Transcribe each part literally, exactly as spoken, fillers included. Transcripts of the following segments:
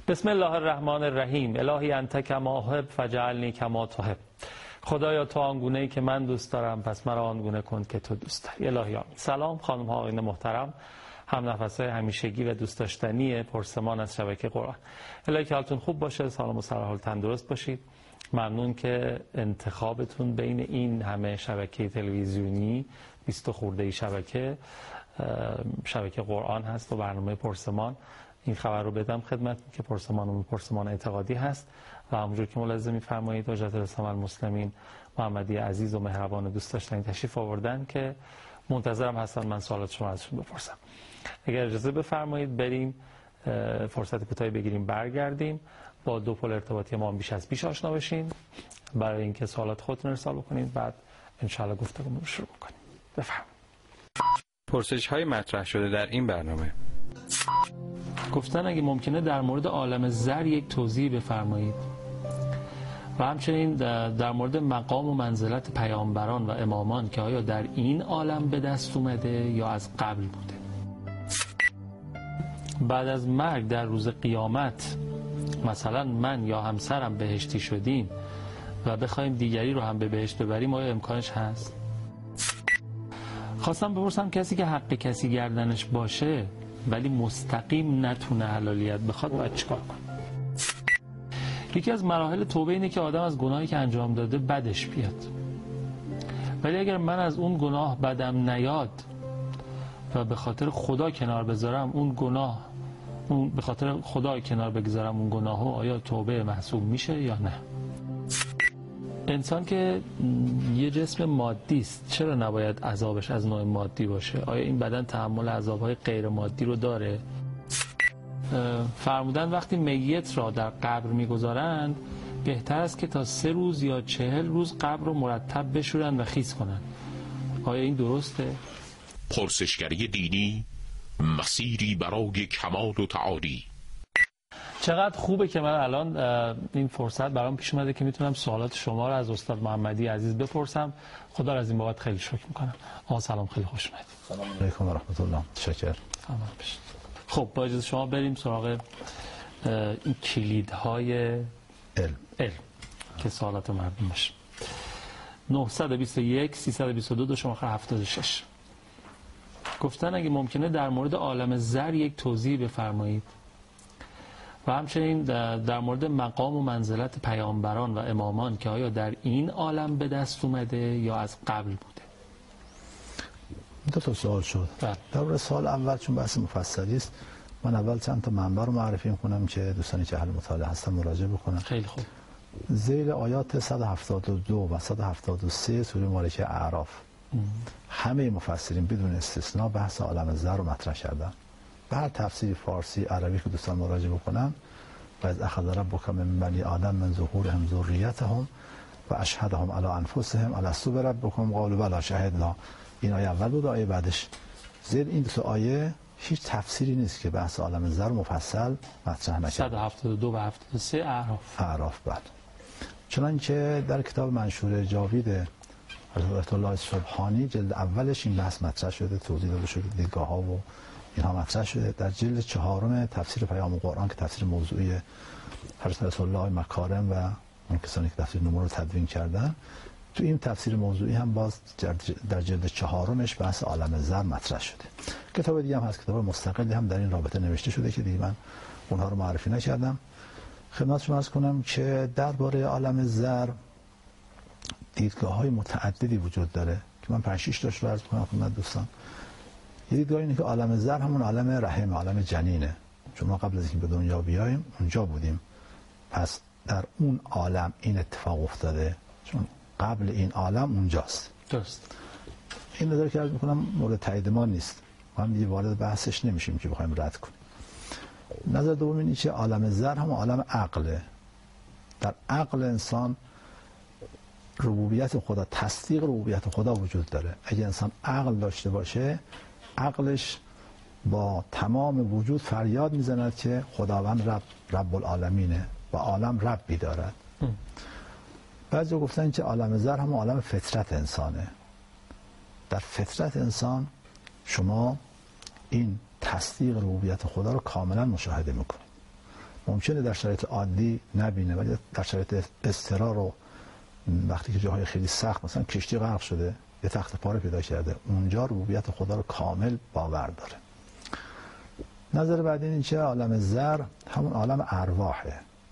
بسم الله الرحمن الرحیم. الهی انت کما احب فجعلنی کما تحب. خدایا تو آنگونه‌ای که من دوست دارم پس مرا آنگونه کن که تو دوست داری. الهی آمین. سلام خانم ها آقایان محترم، هم نفس‌های همیشگی و دوست داشتنی پرسمان از شبکه قرآن. الهی که حالتون خوب باشه، سلام و سرحال تندرست باشید. ممنون که انتخابتون بین این همه شبکه تلویزیونی بیست خورده ای شبکه شبکه قرآن هست و برنامه پرسمان. این خبر رو بدم خدمت که پرسمانمون پرسمان اعتقادی هست و همونجور که ملاحظه می‌فرمایید حجت الاسلام المسلمین محمدی عزیز و مهربان دوست داشتنی تشریف آوردن که منتظرم هستن من سوالات شما ازشون بپرسم. اگر اجازه بفرمایید بریم فرصت کوتاهی بگیریم برگردیم با دو پل ارتباطی ما بیش از پیش آشنا بشین برای اینکه سوالات خودتون ارسال بکنید، بعد ان شاء الله گفتگو رو شروع بکنیم. بفرمایید. پرسش‌های مطرح شده در این برنامه. گفتن اگه ممکنه در مورد عالم زر یک توضیح بفرمایید و همچنین در مورد مقام و منزلت پیامبران و امامان که آیا در این عالم به دست اومده یا از قبل بوده. بعد از مرگ در روز قیامت مثلا من یا همسرم بهشتی شدیم و بخوایم دیگری رو هم به بهشت ببریم آیا امکانش هست؟ خواستم بپرسم کسی که حق کسی گردنش باشه ولی مستقیم نتونه حلالیت بخواد باید چیکار کنه؟ یکی از مراحل توبه اینه که آدم از گناهی که انجام داده بدش بیاد، ولی اگر من از اون گناه بدم نیاد و به خاطر خدا کنار بذارم اون گناه اون به خاطر خدا کنار بگذارم اون گناهو، آیا توبه محسوب میشه یا نه؟ انسان که یه جسم مادی است چرا نباید عذابش از نوع مادی باشه؟ آیا این بدن تحمل عذابهای غیر مادی رو داره؟ فرمودن وقتی میت را در قبر میگذارند بهتر است که تا سه روز یا چهل روز قبر رو مرتب بشورن و خیس کنن. آیا این درسته؟ پرسشگری دینی، مسیری برای کمال و تعالی. چقدر خوبه که من الان این فرصت برام پیش اومده که میتونم سوالات شما رو از استاد محمدی عزیز بپرسم. خدا را از این بابت خیلی شکر میکنم. آقا سلام، خیلی خوش اومدید. سلام علیکم و رحمت الله. تشکر. سلام باشید. خب با اجازه شما بریم سراغ این کلیدهای علم علم که سوالات مردم باشه. نهصد و بیست و یک سیصد و بیست و دو دو شماره هفتاد و شش. گفتن اگه ممکنه در مورد عالم زر یک توضیح بفرمایید و همچنین در مورد مقام و منزلت پیامبران و امامان که آیا در این عالم به دست اومده یا از قبل بوده. دو تا سوال شد. در مورد سوال اول چون بحث مفصلی است من اول چند تا منبع رو معرفی می‌کنم که دوستانی که اهل مطالعه هستن مراجعه بکنن. خیلی خوب. زیر آیات صد و هفتاد و دو و صد و هفتاد و سه سوره مبارکه اعراف همه مفسرین بدون استثناء بحث عالم زر رو مطرح کردن. به هر تفسیر فارسی عربی که دوستان مراجعه بکنن و از اخذ ربک من بنی آدم من ظهورهم ذریتهم و اشهدهم علی انفسهم الستو بربکم قالوا بلی شهدنا. این آیه اول بود. آیه بعدش زیر این دو آیه هیچ تفسیری نیست که بحث عالم زر مفصل مطرح نشده. صد و هفتاد و دو و هفتاد و سه اعراف. اعراف بعد چنانچه در کتاب منشور جاوید حضرت الله سبحانی جلد اولش این بحث مطرح شده، توضیح داده شده، دیدگاه ها و اینها مطرح شده. در جلد چهارم تفسیر پیام قرآن که تفسیر موضوعی حضرت الله مکارم و اون کسانی که تفسیر نمونه رو تدوین کردن، تو این تفسیر موضوعی هم باز در جلد چهارمش بحث عالم زر مطرح شده. کتاب دیگه هم هست، کتاب مستقلی هم در این رابطه نوشته شده که دیگه من اونها رو معرفی نکردم. خدمت شما عرض کنم که درباره عالم زر دیدگاه‌های متعددی وجود داره که من پنج شش تاش رو عرض کنم خدمت دوستان. یه دیدگاه اینه که عالم زر همون عالم رحم، عالم جنینه. چون ما قبل از اینکه به دنیا بیاییم اونجا بودیم، پس در اون عالم این اتفاق افتاده، چون قبل این عالم اونجاست. درست. این نظر که عرض می‌کنم مورد تایید ما نیست، ما هم دیگه وارد بحثش نمیشیم که بخوایم رد کنیم. نظر دوم اینه که عالم زر هم عالم عقله. در عقل انسان ربوبیت خدا، تصدیق ربوبیت خدا وجود داره. اگه انسان عقل داشته باشه عقلش با تمام وجود فریاد میزند که خداوند رب رب العالمینه و عالم ربی دارد. بعضی گفتن که عالم زر هم عالم فطرت انسانه. در فطرت انسان شما این تصدیق ربوبیت خدا رو کاملا مشاهده میکنید. ممکنه در شرایط عادی نبینه، ولی در شرایط اضطرار و وقتی که جاهای خیلی سخت، مثلا کشتی غرق شده، یه تخت پاره پیدا کرده، اونجا ربوبیت خدا رو کامل باور داره. نظر بعدی این چه عالم زر همون عالم ارواحه،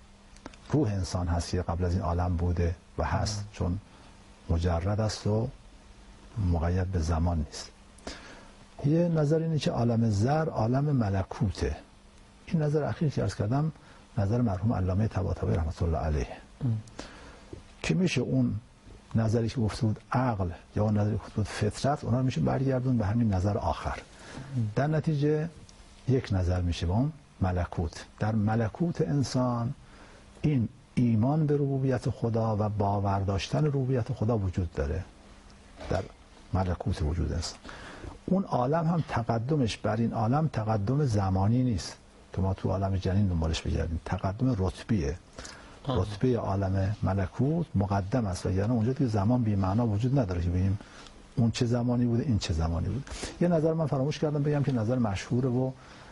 روح انسان هست که قبل از این عالم بوده و هست، چون مجرد است و مقید به زمان نیست. یه نظر اینه که عالم زر عالم ملکوته. این نظر اخیر که عرض کردم نظر مرحوم علامه طباطبایی رحمت الله علیه ام. که میشه اون نظری که گفته بود عقل یا اون نظری که گفته بود فطرت، اونا رو میشه برگردون به همین نظر آخر ام. در نتیجه یک نظر میشه به اون ملکوت. در ملکوت انسان این ایمان به ربوبیت خدا و باور داشتن ربوبیت خدا وجود داره در ملکوت وجود انسان. اون عالم هم تقدمش بر این عالم تقدم زمانی نیست که ما تو عالم جنین دنبالش بگردیم، تقدم رتبیه. رتبه عالم ملکوت مقدم است و یعنی اونجا دیگه زمان بی معنا وجود نداره که ببینیم اون چه زمانی بوده این چه زمانی بوده. یه نظر من فراموش کردم بگم که نظر مشهوره و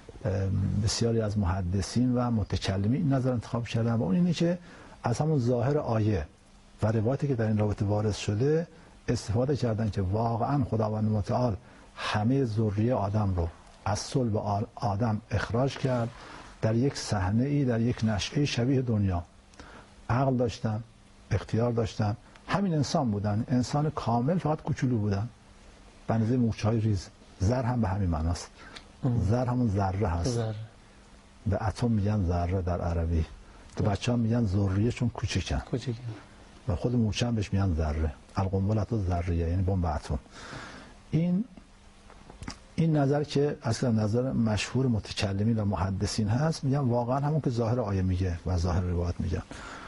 بسیاری از محدثین و متکلمین این نظر انتخاب کردن و اون اینه که از همون ظاهر آیه و روایتی که در این رابطه وارد شده استفاده کردن که واقعا خداوند متعال همه ذریه آدم رو از صلب آدم اخراج کرد در یک صحنه ای، در یک نشأه شبیه دنیا. عقل داشتن، اختیار داشتن، همین انسان بودن، انسان کامل، فقط کوچولو بودن به اندازه مورچه‌های ریز. زر هم به همین معناست. زر همون ذره هست. زر. به اتم میگن ذره در عربی. تو بچه‌ها میگن ذریه چون کوچیکن. کوچیکن. و خود مورچه هم بهش میگن ذره. القنبله ذریه یعنی بمب اتم. این این نظر که اصلا نظر مشهور متکلمین و محدثین هست، میگن واقعا همون که ظاهر آیه میگه و ظاهر روایت میگن.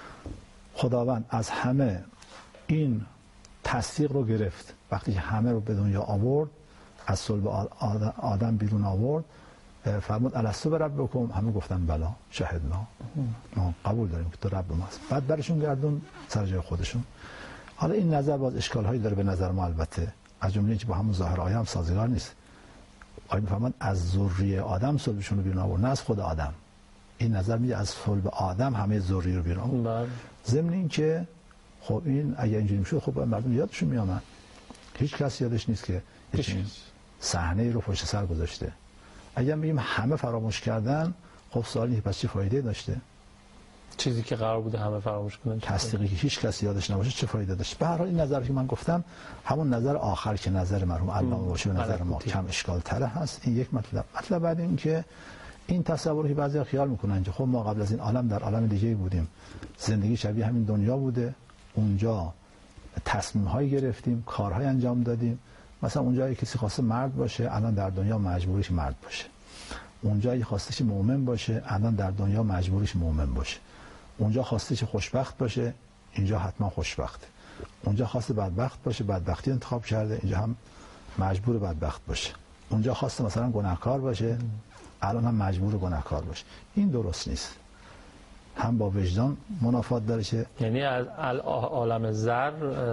خداوند از همه این تصدیق رو گرفت وقتی همه رو به دنیا آورد، از صلب آدم بیرون آورد، فرمود الستو بربکم، همه گفتن بلا شهدنا، ما قبول داریم که تو رب ماست. بعد برشون گردون سر جای خودشون. حالا این نظر باز اشکال هایی داره به نظر ما، البته از جمله اینکه با همون ظاهر آیه هم سازگار نیست. آیه میفرماد از ذریه آدم صلبشون رو بیرون آورد، نه از خود آدم. این نظر میگه از صلب آدم همه ذریه رو بیرون آورد. ضمن این که خب این اگه اینجوری میشد خب مردم یادشون میامد. هیچ کس یادش نیست که این صحنه رو پشت سر گذاشته. اگه میگیم همه فراموش کردن، خب سوال اینه پس چه فایده داشته؟ چیزی که قرار بوده همه فراموش کنن، تصدیقی که هیچ کس یادش نباشه چه فایده داشت؟ به هر حال این نظری که من گفتم همون نظر آخر که نظر مرحوم علامه باشه به نظر ما کم اشکال تره هست. این یک مطلب. مطلب بعد این که این تصوری که بعضیا خیال میکنن که خب ما قبل از این عالم در عالم دیگه بودیم، زندگی شبیه همین دنیا بوده، اونجا تصمیم هایی گرفتیم، کارهای انجام دادیم. مثلا اونجا کسی خواسته مرد باشه، الان در دنیا مجبوریش مرد باشه. اونجا خواستش مؤمن باشه، الان در دنیا مجبوریش مؤمن باشه. اونجا خواستش خوشبخت باشه، اینجا حتما خوشبخته. اونجا خواسته بدبخت باشه، بدبختی انتخاب کرده، اینجا هم مجبور بدبخت باشه. اونجا خواسته مثلا گناهکار باشه، الان هم مجبور گناهکار باشه. این درست نیست. هم با وجدان منافات داره که یعنی از عالم زر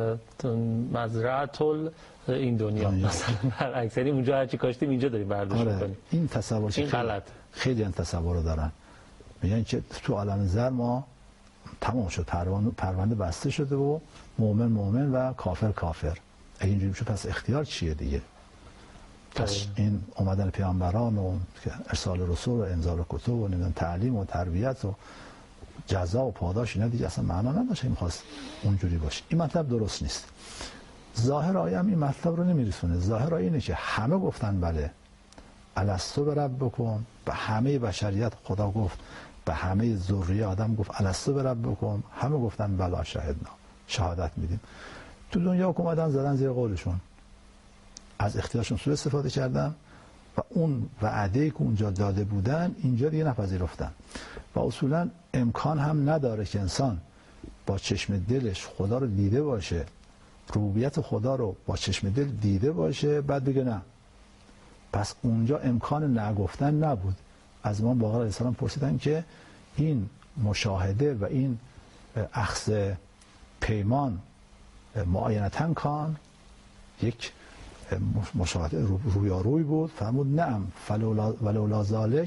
مزرعه این دنیا, دنیا. مثلا برعکس، یعنی اونجا هرچی کاشتیم اینجا داریم برداشت آره. می‌کنیم. این تصور این غلط. خیلی این تصور رو دارن، میگن که تو عالم زر ما تمام شد، پرونده پرونده بسته شده و مؤمن مؤمن و کافر کافر. اگه اینجوری بشه پس اختیار چیه دیگه؟ پس این اومدن پیامبران و ارسال رسول و انزال کتب و نمیدونم تعلیم و تربیت و جزا و پاداش اینا دیگه اصلا معنا نداشت. این خواست اونجوری باشه. این مطلب درست نیست. ظاهر آیه هم این مطلب رو نمیرسونه. ظاهر آیه اینه که همه گفتن بله، الستو بربکم، به همه بشریت خدا گفت، به همه ذریه آدم گفت الستو بربکم، همه گفتن بلا شهدنا، شهادت میدیم. تو دنیا اومدن زدن زیر قولشون، از اختیارشون سوء استفاده کردن و اون وعده‌ای که اونجا داده بودن اینجا دیگه نپذیرفتن. و اصولا امکان هم نداره که انسان با چشم دلش خدا رو دیده باشه، ربوبیت خدا رو با چشم دل دیده باشه بعد بگه نه. پس اونجا امکان نگفتن نبود. از امام باقر علیه السلام پرسیدن که این مشاهده و این اخذ پیمان معاینتاً کان، یک مشاهده رویاروی بود؟ فرمود نعم، فلولا ولولا ذالک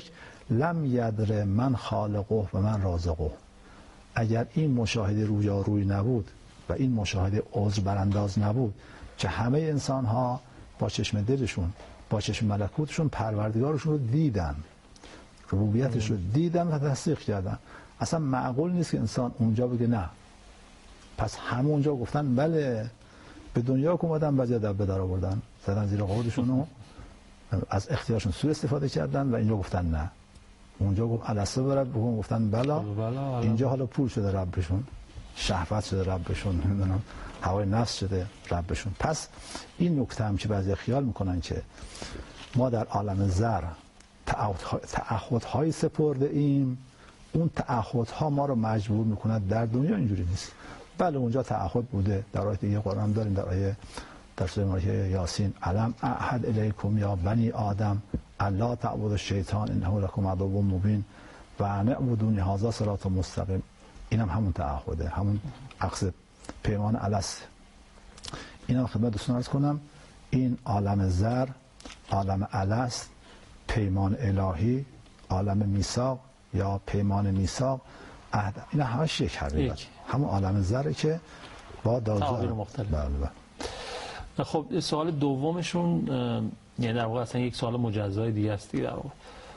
لم یدر من خالقه و من رازقه. اگر این مشاهده رویاروی نبود و این مشاهده عذر برانداز نبود که همه انسان ها با چشم دلشون با چشم ملکوتشون پروردگارشون رو دیدن، ربوبیتش رو دیدن و تصدیق کردن، اصلا معقول نیست که انسان اونجا بگه نه. پس همه اونجا گفتن بله، به دنیا که اومدن وجد به در آوردن، زدن زیر قولشون و از اختیارشون سوء استفاده کردن و اینجا گفتن نه. اونجا گفت الاسه برد بگم گفتن بلا. بلا اینجا حالا پول شده ربشون، شهوت شده ربشون، نمیدونم هوای نفس شده ربشون. پس این نکته هم که بعضی خیال میکنن که ما در عالم زر تعهدهای سپرده ایم، اون تعهدها ما رو مجبور میکند. در دنیا اینجوری نیست. بله اونجا تعهد بوده، در آیه دیگه قرآن داریم، در آیه در سوره یاسین علم اعهد الیکم یا بنی آدم الا تعبدوا الشیطان انه لکم عدو مبین و ان اعبدونی هذا صراط مستقیم. اینم هم همون تعهده، همون عقد پیمان الست. اینم خدمت دوستان عرض کنم، این عالم زر، عالم الست، پیمان الهی، عالم میثاق یا پیمان میثاق، عهد، اینا همش یک حقیقت، همون عالم زره که با تعابیر مختلف. بله. خب سوال دومشون یعنی در واقع اصلا یک سوال مجزای دیگه است دیگه، در واقع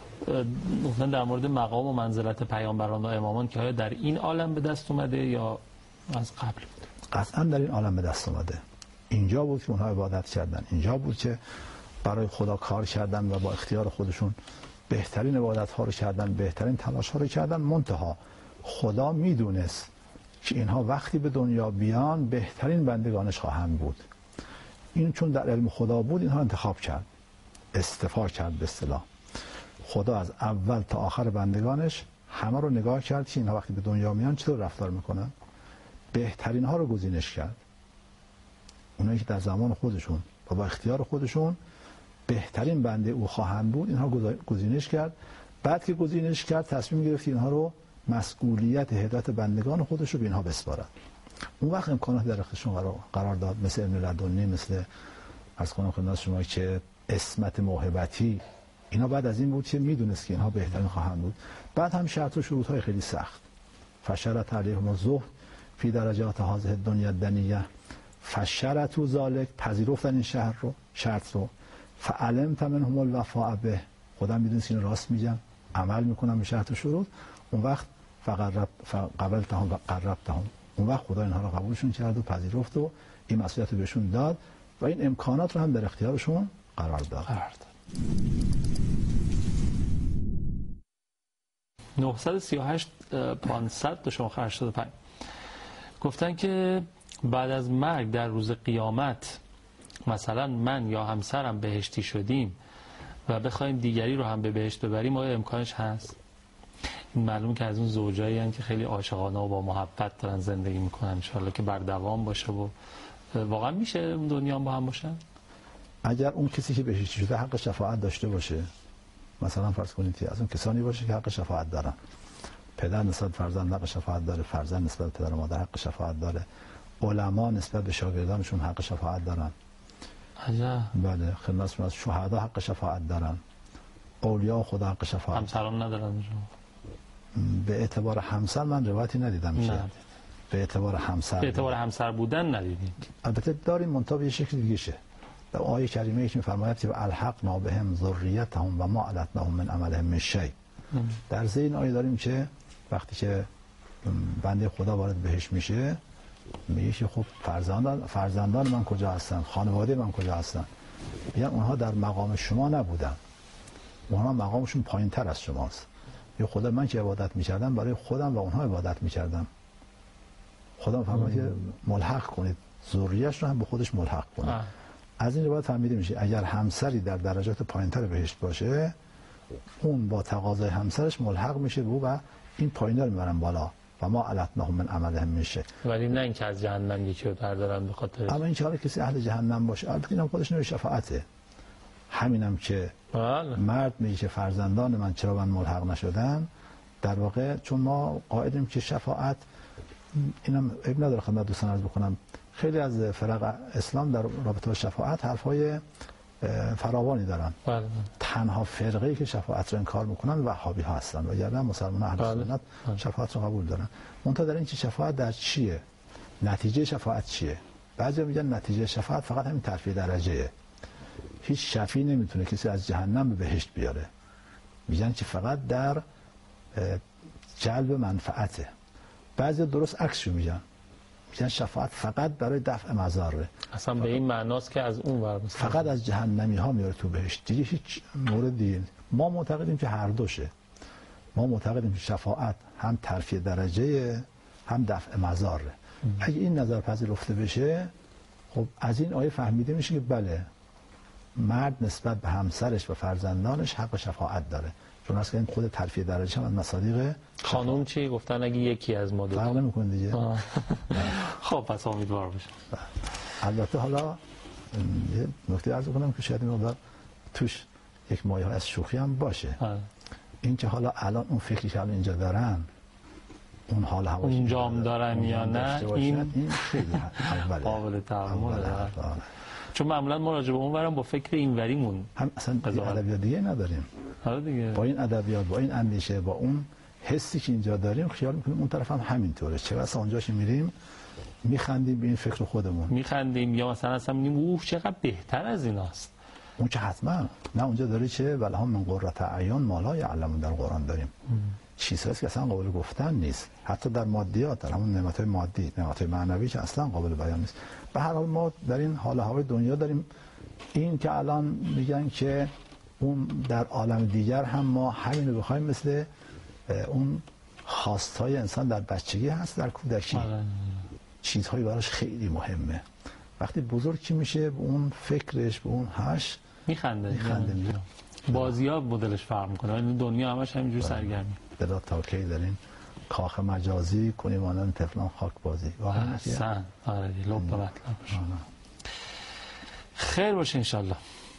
گفتن در مورد مقام و منزلت پیامبران و امامان که آیا در این عالم به دست اومده یا از قبل بود؟ قطعا در این عالم به دست اومده. اینجا بود که اونها عبادت کردن، اینجا بود که برای خدا کار کردن و با اختیار خودشون بهترین عبادت ها رو کردن، بهترین تلاش ها رو کردن. منتها خدا میدونست که اینها وقتی به دنیا بیان بهترین بندگانش خواهند بود. این چون در علم خدا بود اینها انتخاب کرد، استفاده کرد به اصطلاح. خدا از اول تا آخر بندگانش همه رو نگاه کرد که اینها وقتی به دنیا میان چطور رفتار میکنن، بهترین ها رو گزینش کرد. اونایی که در زمان خودشون و با اختیار خودشون بهترین بنده او خواهند بود اینها گزینش کرد. بعد که گزینش کرد تصمیم گرفت اینها رو مسئولیت هدایت بندگان خودش رو به اینها بسپارد. اون وقت امکانات در اختیارشون قرار داد، مثل علم لدنی، مثل از کنم خدمت شما که اسمت موهبتی. اینا بعد از این بود که میدونست که اینها بهترین خواهند بود. بعد هم شرط و شروط های خیلی سخت، فشرط علیهم الزهد فی درجات هذه الدنیا الدنیه، فشرط و ذالک، پذیرفتن این شهر رو، شرط رو، فعلمت منهم الوفاء به، خدا میدونست این راست میگن، عمل میکنن به شرط و شروط. اون وقت فقرب فقبلتهم و قربتهم، اون وقت خدا اینها رو قبولشون کرد و پذیرفت و این مسئولیت رو بهشون داد و این امکانات رو هم در اختیارشون قرار داد. قرار داد. نهصد و سی و هشت پانصد دو شما هشتاد و پنج گفتن که بعد از مرگ در روز قیامت مثلا من یا همسرم بهشتی شدیم و بخوایم دیگری رو هم به بهشت ببریم، آیا امکانش هست؟ این معلوم که از اون زوجایی هستند که خیلی عاشقانه و با محبت دارن زندگی میکنن، ان شاءالله که بر دوام باشه و واقعا میشه اون دنیا با هم باشن. اگر اون کسی که بهشتی شده حق شفاعت داشته باشه، مثلا فرض کنید از اون کسانی باشه که حق شفاعت دارن، پدر نسبت فرزند حق شفاعت داره، فرزند نسبت پدر و مادر حق شفاعت داره، علما نسبت به شاگردانشون حق شفاعت دارن. عجب. بله، خدمت شما، شهدا حق شفاعت دارن، اولیاء خدا حق شفاعت. همسران ندارن؟ به اعتبار همسر من روایتی ندیدم میشه. نه. به اعتبار همسر، به اعتبار همسر بودن ندیدید؟ البته داریم، منتها به شکل دیگه شه. در آیه کریمه ایش میفرماید که الحقنا بهم ذریتهم و ما علتناهم من عملهم من شیء. در ذهن آیه داریم که وقتی که بنده خدا وارد بهش میشه میگه که خب فرزندان فرزندان من کجا هستن، خانواده من کجا هستن؟ میگن اونها در مقام شما نبودن، اونها مقامشون پایینتر از شماست. یا خدا من که عبادت میکردم برای خودم و اونها عبادت میکردم. خدا فرمود که ملحق کنید، ذریه‌اش رو هم به خودش ملحق کنید. آه. از این روایت فهمیده میشه اگر همسری در درجات پایینتر بهشت باشه، اون با تقاضای همسرش ملحق میشه به او و این پایین‌ها رو میبرن بالا و ما علتناهم من عملهم میشه. ولی نه اینکه از جهنم یکی رو بردارن به خاطر. اما این که حالا کسی اهل جهنم باشه، البته اینم خودش نوع شفاعته. همینم که بله. مرد میگه که فرزندان من چرا من ملحق نشدن، در واقع چون ما قائلیم که شفاعت، اینم عیب نداره خدمت دوستان عرض بکنم، خیلی از فرق اسلام در رابطه با شفاعت حرفای فراوانی دارن. بله. تنها فرقه‌ای که شفاعت رو انکار میکنن وهابی ها هستن، وگرنه مسلمان اهل بله. سنت شفاعت رو قبول دارن. منتها در این که شفاعت در چیه، نتیجه شفاعت چیه؟ بعضی میگن نتیجه شفاعت فقط همین ترفیع درجهه، هیچ شفیع نمیتونه کسی از جهنم به بهشت بیاره. میگن که فقط در جلب منفعته. بعضی درست عکسشو میگن، میگن شفاعت فقط برای دفع مضاره. اصلا به این معناست که از اون ور فقط از جهنمی ها میاره تو بهشت، دیگه هیچ موردی. ما معتقدیم که هر دوشه. ما معتقدیم که شفاعت هم ترفیع درجه هم دفع مضاره. اگه این نظر پذیرفته بشه، خب از این آیه فهمیده میشه که بله، مرد نسبت به همسرش و فرزندانش حق شفاعت داره، چون اصلا این خود ترفیع درجه هم از مصادیق. خانوم چی گفتن اگه یکی از ما دو فرق نمیکنه دیگه. خب پس امیدوار باشم. البته حالا یه نکته عرض کنم که شاید این مقدار توش یک مایه از شوخی هم باشه. این که حالا الان اون فکری که الان اینجا دارن، اون حال هواش اونجا هم دارن یا نه، این این خیلی اوله قابل تعامل داره. چون معمولا ما راجع به اون ورم با فکر اینوریمون هم اصلا ادبیات دیگه نداریم. آره دیگه. با این ادبیات، با این اندیشه، با اون حسی که اینجا داریم، خیال میکنیم اون طرف هم همینطوره. چه واسه اونجاش میریم میخندیم به این فکر خودمون، میخندیم یا مثلا اصلا میگیم اوه چقدر بهتر از ایناست. اون که حتما نه، اونجا داره چه ولهم من قرة اعیان ما لا یعلمون در قرآن داریم. چیزهایی که اصلا قابل گفتن نیست، حتی در مادیات، در همون نعمت‌های مادی، نعمت‌های معنوی که اصلا قابل بیان نیست. به هر حال ما در این حال هوای دنیا داریم. این که الان میگن که اون در عالم دیگر هم ما همین رو بخوایم، مثل اون خواستهای انسان در بچگی هست، در کودکی چیزهایی براش خیلی مهمه. وقتی بزرگ چی میشه، به اون فکرش، به اون هش میخنده. میخنده. بازی‌ها مدلش فرق میکنه، این دنیا همش همینجور سرگرمی. بلا تاکی دارین کاخ مجازی کنیم آنان طفلان خاک بازی. واقعا احسن. آره لب به مطلب. خیر باشه انشالله.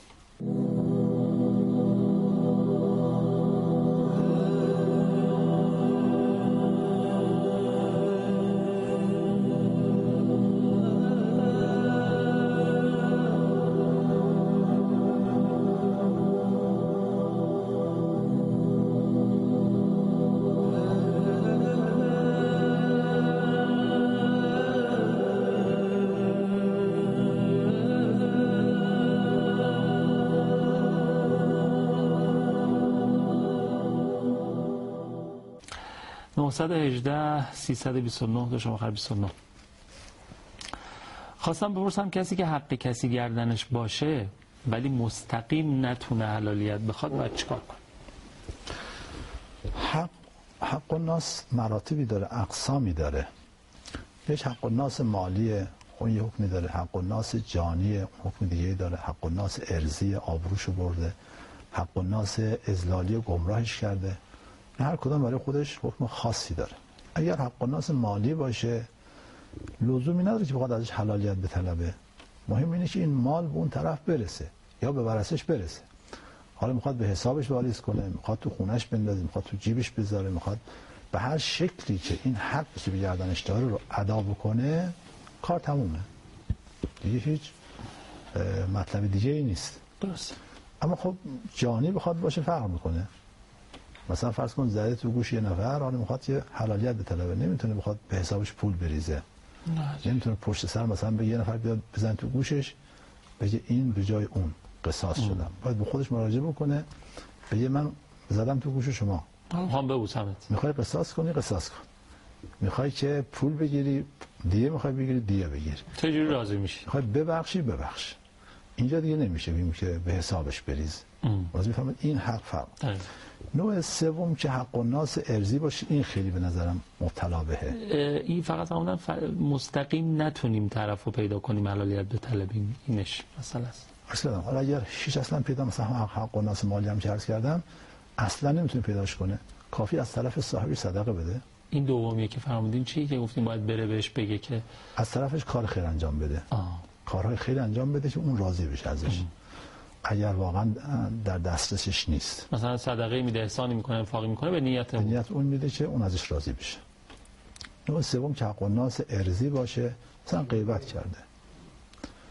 نهصد و هجده سیصد و بیست و نه دو شما آخر بیست و نه. خواستم بپرسم کسی که حق کسی گردنش باشه ولی مستقیم نتونه حلالیت بخواد باید چیکار کنه؟ حق حق الناس مراتبی داره، اقسامی داره. یه حق الناس مالیه، اون یه حکمی داره. حق الناس جانیه، حکم دیگه داره. حق الناس ارضی، آبروشو برده. حق الناس اذلالی، گمراهش کرده. هر کدام برای خودش حکم خاصی داره. اگر حق الناس مالی باشه، لزومی نداره که بخواد ازش حلالیت بطلبه. مهم اینه که این مال به اون طرف برسه یا به ورثش برسه. حالا میخواد به حسابش واریز کنه، میخواد تو خونش بندازه، میخواد تو جیبش بذاره، میخواد به هر شکلی که این حقی که به گردنش داره رو ادا بکنه، کار تمومه. دیگه هیچ مطلب دیگه ای نیست. درست. اما خب جانی بخواد باشه فرق میکنه. مثلا فرض کن زده تو گوش یه نفر، حالا میخواد یه حلالیت بطلبه، نمیتونه بخواد به حسابش پول بریزه. نه. نمیتونه پشت سر مثلا به یه نفر بیاد بزن تو گوشش بگه این به جای اون قصاص شدم. باید به خودش مراجعه بکنه، بگه من زدم تو گوش شما، میخوام ببوسمت. میخوای قصاص کنی قصاص کن، میخوای که پول بگیری دیگه، میخوای بگیری دیگه بگیر. چجوری راضی میشی؟ میخوای ببخشی ببخش. اینجا دیگه نمیشه بگیم که به حسابش بریز. باز میفهمید این حق فرق. نوع سوم که حق الناس ارضی باشه، این خیلی به نظرم مبتلا بهه. این فقط همون ف... مستقیم نتونیم طرفو پیدا کنیم حلالیت بطلبیم، اینش مثلا است. اصلا حالا اگر هیچ اصلا پیدا، مثلا حق الناس مالی هم که عرض کردم، اصلا نمیتونه پیداش کنه، کافی از طرف صاحبی صدقه بده. این دومیه که فرمودین چی که گفتیم باید بره بهش بگه که از طرفش کار خیر انجام بده. آه. کارهای خیر انجام بده که اون راضی بشه ازش. ام. اگر واقعا در دسترسش نیست، مثلا صدقه میده، احسانی میکنه، انفاقی میکنه به نیت به نیت اون میده که اون ازش راضی بشه. نوع سوم که حق الناس ارضی باشه، مثلا غیبت کرده،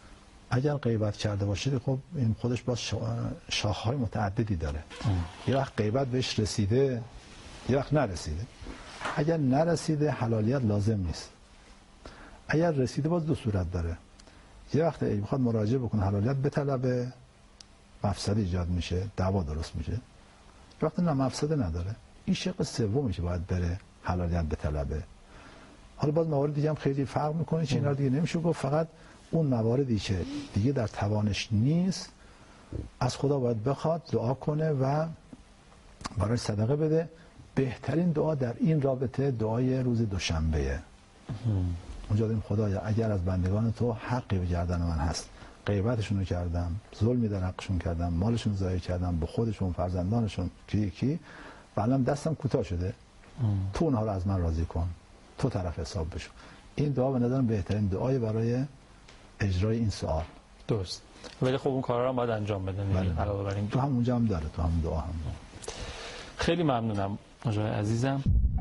اگر غیبت کرده باشید خب این خودش باز شاخه‌های متعددی داره. یه وقت غیبت بهش رسیده، یه وقت نرسیده. اگر نرسیده حلالیت لازم نیست. اگر رسیده باز دو صورت داره. یه وقت ای بخواد مراجعه بکنه حلالیت بطلبه، مفسد ایجاد میشه، دعوا درست میشه. یه وقت نه مفسد نداره. این شق سومی که باید بره حلالیت بطلبه. حالا باز موارد دیگه هم خیلی فرق میکنه که اینا دیگه نمیشه گفت، فقط اون مواردی که دیگه در توانش نیست از خدا باید بخواد، دعا کنه و برای صدقه بده. بهترین دعا در این رابطه دعای روز دوشنبهه. اونجا داریم خدایا اگر از بندگان تو حقی به گردن من هست، غیبتشون رو کردم، ظلمی در حقشون کردم، مالشون ضایع کردم، به خودشون، فرزندانشون، کی کی و الان دستم کوتاه شده، تو اونها رو از من راضی کن، تو طرف حساب بشو. این دعا به نظرم بهترین دعای برای اجرای این سوال. درست. ولی خب اون کارا رو باید انجام بدن. علاوه بر این تو هم اونجا هم داره، تو هم دعا هم داره. خیلی ممنونم آقای عزیزم.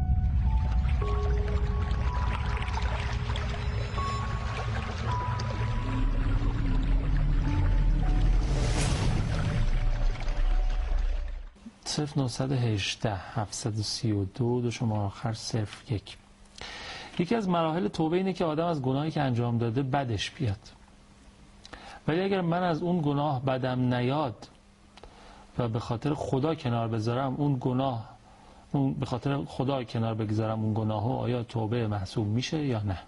صفر نهصد و هجده هفتصد و سی و دو دو شماره آخر صفر یک. یکی از مراحل توبه اینه که آدم از گناهی که انجام داده بدش بیاد، ولی اگر من از اون گناه بدم نیاد و به خاطر خدا کنار بذارم اون گناه، اون به خاطر خدا کنار بگذارم اون گناهو، آیا توبه محسوب میشه یا نه؟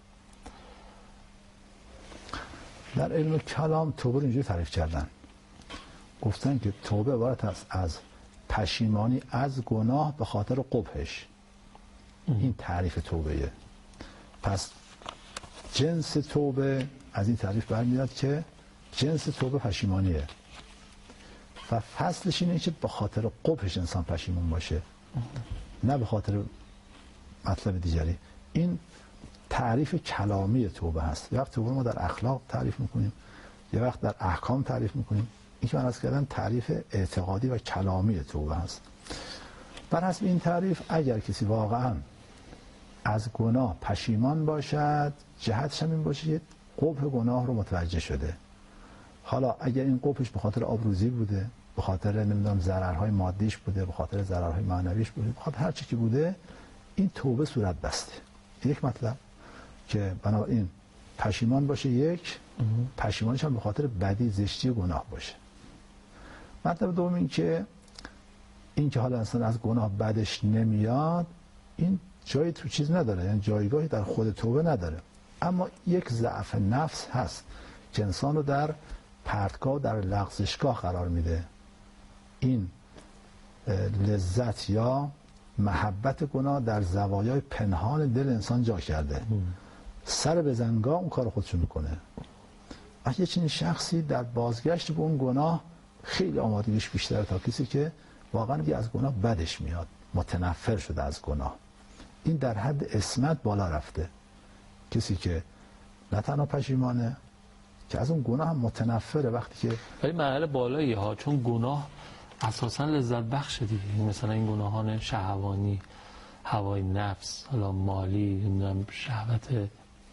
در علم کلام توبه رو اینجوری تعریف کردن، گفتن که توبه عبارت است از پشیمانی از گناه به خاطر قبحش. این تعریف توبهه. پس جنس توبه از این تعریف برمیاد که جنس توبه پشیمانیه و فصلش اینه که به خاطر قبحش انسان پشیمون باشه، نه به خاطر مطلب دیگری. این تعریف کلامی توبه هست. یه وقت توبه ما در اخلاق تعریف میکنیم، یه وقت در احکام تعریف میکنیم. این که من از کردن تعریف اعتقادی و کلامی توبه هست. بر حسب این تعریف اگر کسی واقعا از گناه پشیمان باشد، جهتش هم این باشه که قبح گناه رو متوجه شده. حالا اگر این قبحش به خاطر آبروزی بوده، به خاطر نمیدونم ضررهای مادیش بوده، به خاطر ضررهای معنویش بوده، به خاطر هر چی که بوده، این توبه صورت بسته. یک مطلب که بنابراین پشیمان باشه، یک پشیمانش هم به خاطر بدی، زشتی و گناه باشه. مطلب دوم این که این که حالا انسان از گناه بدش نمیاد، این جایی تو چیز نداره، یعنی جایگاهی در خود توبه نداره. اما یک ضعف نفس هست که انسان رو در پرتگاه، در لغزشگاه قرار میده. این لذت یا محبت گناه در زوایای پنهان دل انسان جا کرده. سر به زنگاه اون کار خودشون میکنه. اگه چنین شخصی در بازگشت به اون گناه خیلی آمادگیش بیشتره تا کسی که واقعا دیگه از گناه بدش میاد، متنفر شده از گناه. این در حد عصمت بالا رفته. کسی که نه تنها پشیمانه که از اون گناه هم متنفره. وقتی که ولی مرحله بالایی ها، چون گناه اساسا لذت بخش دیگه، مثلا این گناهان شهوانی، هوای نفس، حالا مالی، نمیدونم شهوت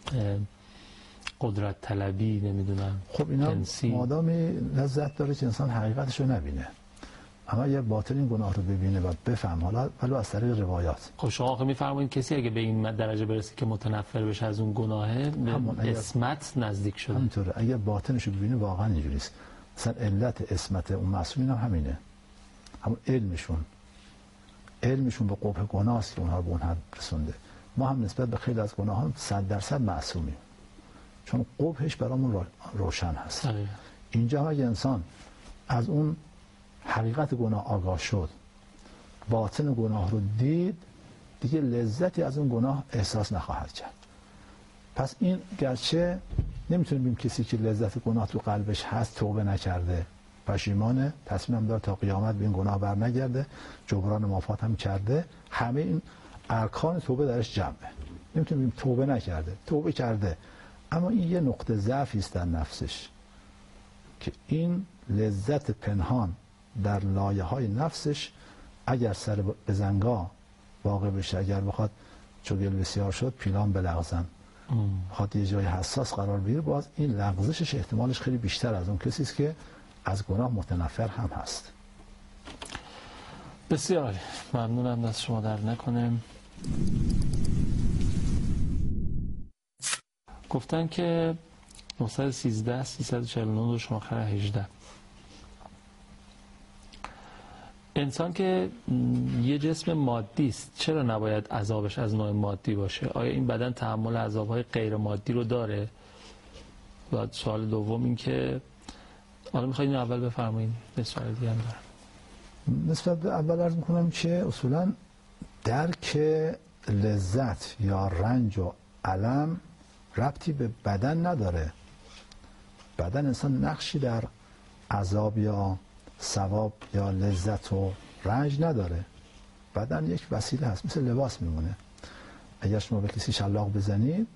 قدرت طلبی، نمیدونم خب اینا جنسی، مادامی لذت داره که انسان حقیقتش رو نبینه. اما اگر باطن این گناه رو ببینه و بفهم، حالا ولو از طریق روایات. خب شما آخه میفرمایید کسی اگه به این درجه برسه که متنفر بشه از اون گناهه، به عصمت نزدیک شده. همینطوره. اگر باطنش رو ببینه واقعا اینجوری است. مثلا علت عصمت اون معصومین هم همینه. همون علمشون علمشون به قبح گناه است که اونها رو به اون حد رسونده. ما هم نسبت به خیلی از گناهان صد درصد معصومیم، چون قبحش برامون روشن هست. آره. اینجا هم اگه انسان از اون حقیقت گناه آگاه شد، باطن گناه رو دید، دیگه لذتی از اون گناه احساس نخواهد کرد. پس این گرچه نمیتونیم بگیم کسی که لذت گناه تو قلبش هست توبه نکرده، پشیمانه، تصمیم داره تا قیامت به این گناه بر نگرده، جبران مافات هم کرده، همه این ارکان توبه درش جمعه. نمیتونیم بگیم توبه نکرده، توبه کرده، اما این یه نقطه ضعفی است در نفسش که این لذت پنهان در لایه های نفسش اگر سر به زنگاه واقع بشه، اگر بخواد چگل بسیار شد پیلان بلغزن، خاطر یه جای حساس قرار بگیره، باز این لغزشش احتمالش خیلی بیشتر از اون کسی است که از گناه متنفر هم هست. بسیار عالی، ممنونم، دست شما در نکنه. گفتن که نهصد و سیزده سیصد و چهل و نه و شما آخر هجده. انسان که یه جسم مادی است، چرا نباید عذابش از نوع مادی باشه؟ آیا این بدن تحمل عذابهای غیر مادی رو داره؟ بعد سوال دوم این که حالا میخواید این اول بفرمایید، به سوال دیگه هم دارم. نسبت به اول عرض میکنم که اصولا درک لذت یا رنج و الم ربطی به بدن نداره. بدن انسان نقشی در عذاب یا ثواب یا لذت و رنج نداره. بدن یک وسیله هست، مثل لباس میمونه. اگر شما به کسی شلاق بزنید،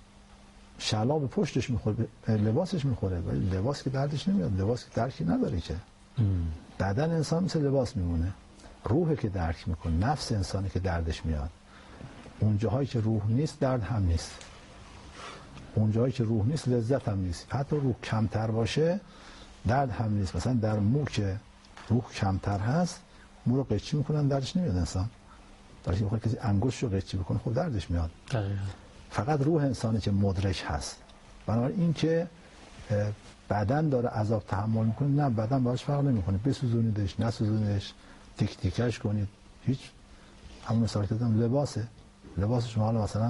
شلاق به پشتش میخوره، به لباسش میخوره، ولی لباس که دردش نمیاد، لباس که درکی نداره که. بدن انسان مثل لباس میمونه. روحه که درک میکنه، نفس انسانی که دردش میاد. اون جاهایی که روح نیست درد هم نیست. اون جایی که روح نیست لذت هم نیست. حتی روح کمتر باشه درد هم نیست. مثلا در مو که روح کمتر هست، مو رو قیچی میکنن، دردش نمیاد انسان. درش میخواد کسی انگشت رو قیچی بکنه، خب دردش میاد. دقیقاً. فقط روح انسانی که مدرک هست. بنابراین این که بدن داره عذاب تحمل میکنه، نه، بدن باهاش فرق نمیکنه. بسوزونیدش، نسوزونیدش، تیک تیکش کنید، هیچ. همون مثال که دادم لباسه. لباس شما حالا مثلا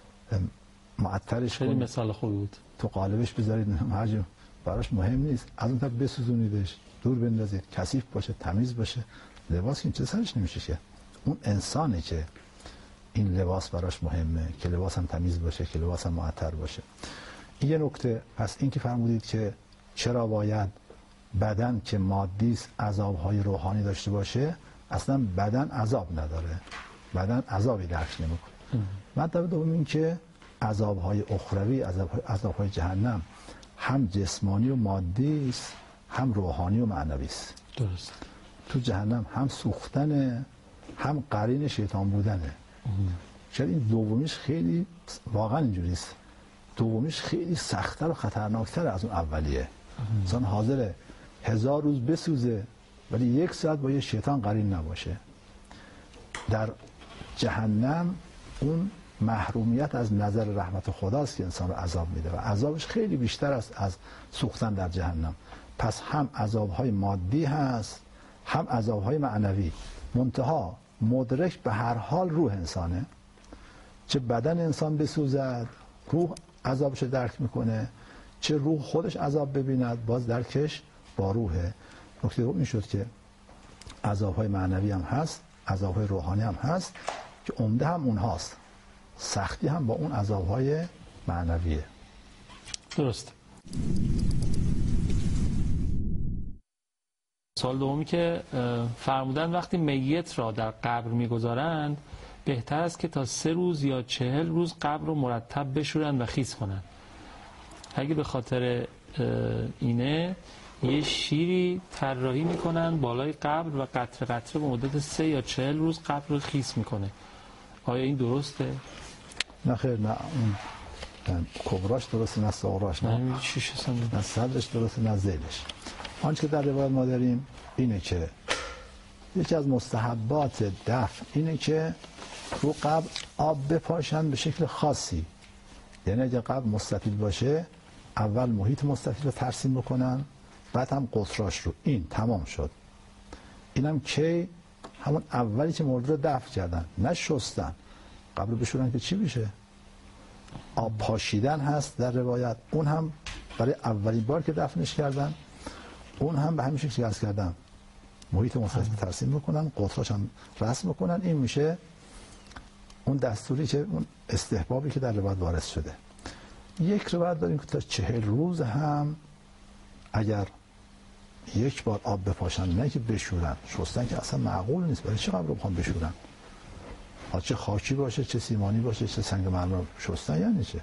معطرش خیلی مثال خوبی بود. تو قالبش بذارید، هر جا براش مهم نیست. از اون طرف بسوزونیدش، دور بندازید، کثیف باشه، تمیز باشه. لباس این چه سرش نمیشه که. اون انسانه که این لباس براش مهمه، که لباس هم تمیز باشه، که لباس هم معطر باشه. این یه نکته. پس این که فرمودید که چرا باید بدن که مادی است عذاب‌های روحانی داشته باشه، اصلا بدن عذاب نداره. بدن عذابی درک نمیکنه. مطلب دوم این که عذاب‌های اخروی، عذاب‌های عذاب‌های جهنم هم جسمانی و مادی است، هم روحانی و معنوی است. درست. تو جهنم هم سوختن، هم قرین شیطان بودنه. شاید این دومیش خیلی واقعا اینجوری است. دومیش خیلی سخت‌تر و خطرناک‌تر از اون اولیه. انسان حاضره هزار روز بسوزه ولی یک ساعت با یه شیطان قرین نباشه. در جهنم اون محرومیت از نظر رحمت خداست که انسان رو عذاب میده و عذابش خیلی بیشتر است از سوختن در جهنم. پس هم عذاب‌های مادی هست، هم عذاب‌های معنوی. منتها مدرک به هر حال روح انسانه. چه بدن انسان بسوزد، روح عذابش درک میکنه، چه روح خودش عذاب ببیند، باز درکش با روحه. نکته دوم این شد که عذاب‌های معنوی هم هست، عذاب‌های روحانی هم هست که عمده هم اونهاست. سختی هم با اون عذاب‌های معنویه. درست. سوال دومی که فرمودن وقتی میت را در قبر میگذارند بهتر است که تا سه روز یا چهل روز قبر رو مرتب بشورن و خیس کنن. اگه به خاطر اینه یه شیری طراحی میکنن بالای قبر و قطره قطره به مدت سه یا چهل روز قبر رو خیس میکنه. آیا این درسته؟ نه خیر، نه اون کبراش درسته، نه صغراش، نه نه صدرش درسته، نه ذیلش. آنچه که در روایت ما داریم اینه که یکی از مستحبات دفن اینه که رو قبر آب بپاشن به شکل خاصی. یعنی اگه قبر مستطیل باشه اول محیط مستطیل رو ترسیم بکنن، بعد هم قطراش رو. این تمام شد. اینم که همون اولی که مرده رو دفن کردن، نه شستن. قبر رو بشورن که چی بشه؟ آب پاشیدن هست در روایت. اون هم برای اولین بار که دفنش کردن، اون هم به همین شکل عرض کردن، محیط مستطیل ترسیم بکنن، قطراش هم رسم بکنن. این میشه اون دستوری که اون استحبابی که در روایت وارد شده. یک روایت داریم که تا چهل روز هم اگر یک بار آب بپاشن، نه که بشورن. شستن که اصلا معقول نیست. برای چه قبر رو بخوام بشورن؟ چه خاکی باشه، چه سیمانی باشه، چه سنگ مرمر. شستن یعنی چه؟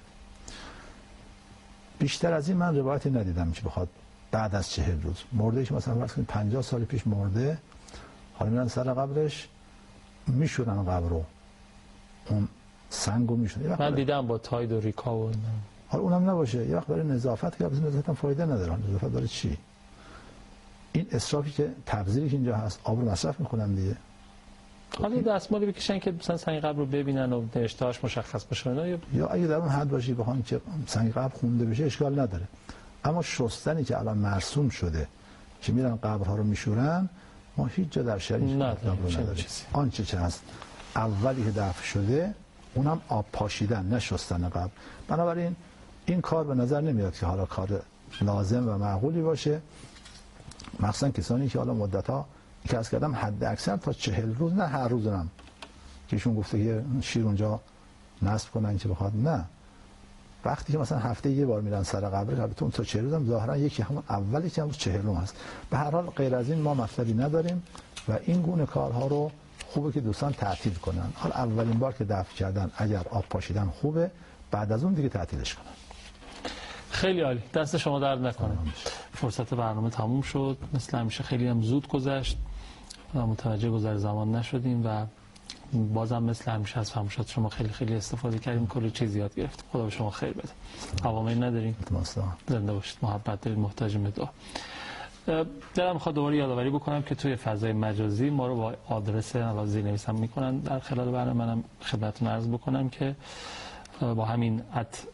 بیشتر از این من روایتی ندیدم که بخواد بعد از چهل روز. مرده که مثلا فرض کنید پنجاه سال پیش مرده، حالا میرن سر قبرش میشورن قبر رو، اون سنگو میشونه. من دیدم با تاید و ریکا و اینا. حالا اونم نباشه، یه وقت برای نظافت که البته نظافت هم فایده نداره. نظافت برای چی؟ این اسرافی که تبذیری که اینجا هست، آب رو مصرف میکنن دیگه. حالا دستمالی بکشن که مثلا سنگ قبر رو ببینن و اشتهاش مشخص باشه اینا. یا اگه در اون حد باشی بخوان که سنگ قبر خونده بشه اشکال نداره. اما شستنی که الان مرسوم شده که میرن قبرها رو میشورن، ما هیچ جا در شریعت نداریم. آنچه چه هست اولی که دفن شده اونم آب پاشیدن، نه شستن قبر. بنابراین این کار به نظر نمیاد که حالا کار لازم و معقولی باشه، مخصوصا کسانی که حالا مدت‌ها که از کردم حد اکثر تا چهل روز، نه هر روز هم که ایشون گفته که شیر اونجا نصب کنن که بخواد، نه، وقتی که مثلا هفته یه بار میرن سر قبر، البته اون تا چهل روز هم ظاهرا یکی همون اولی که همون چهلم هست. به هر حال غیر از این ما مطلبی نداریم و این گونه کارها رو خوبه که دوستان تعطیل کنن. حالا اولین بار که دفن کردن اگر آب پاشیدن خوبه، بعد از اون دیگه تعطیلش کنن. خیلی عالی، دست شما درد نکنه. فرصت برنامه تموم شد، مثل همیشه خیلی هم زود گذشت و متوجه گذر زمان نشدیم و بازم مثل همیشه از فرمایشات شما خیلی خیلی استفاده کردیم، کلی چیز یاد گرفتیم. خدا به شما خیر بده. عوامل نداریم. زنده باشید، محبت دارید، محتاجیم به دعا. دلم میخواد دوباره یادآوری بکنم که توی فضای مجازی ما رو با آدرس الان زیرنویسم میکنن در خلال برنامه، منم خدمتتون عرض بکنم که با همین ات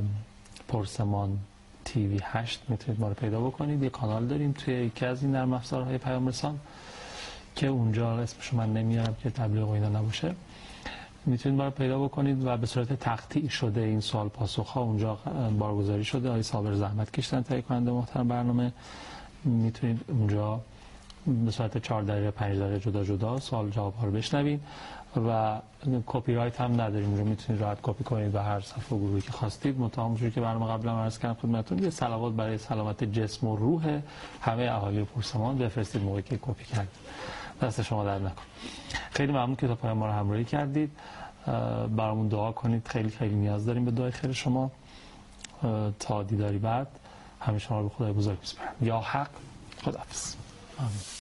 پرسمان تیوی هشت میتونید ما رو پیدا بکنید. یه کانال داریم توی یکی از این نرم افزارهای پیام رسان که اونجا اسمش من نمیارم که تبلیغ و اینا نباشه، میتونید ما رو پیدا بکنید و به صورت تقطیع شده این سوال پاسخ ها اونجا بارگذاری شده. آقای صابر زحمت کشتن تهیه کننده محترم برنامه، میتونید اونجا به صورت چهار دقیقه پنج دقیقه جدا جدا سوال جواب ها رو بشنوید و کپی رایت هم نداریم، رو میتونید راحت کپی کنید و هر صفحه و گروهی که خواستید. مطابق اونجوری که برنامه قبلا عرض کردم خدمتتون، یه صلوات برای سلامت جسم و روح همه اهالی پرسمان بفرستید موقعی که کپی کردید. دست شما درد نکنه. خیلی ممنون که تا پایان ما رو همراهی کردید. برامون دعا کنید، خیلی خیلی نیاز داریم به دعای خیر شما. تا دیداری بعد همه شما رو به خدای بزرگ میسپارم. یا حق. خداحافظ. آمین.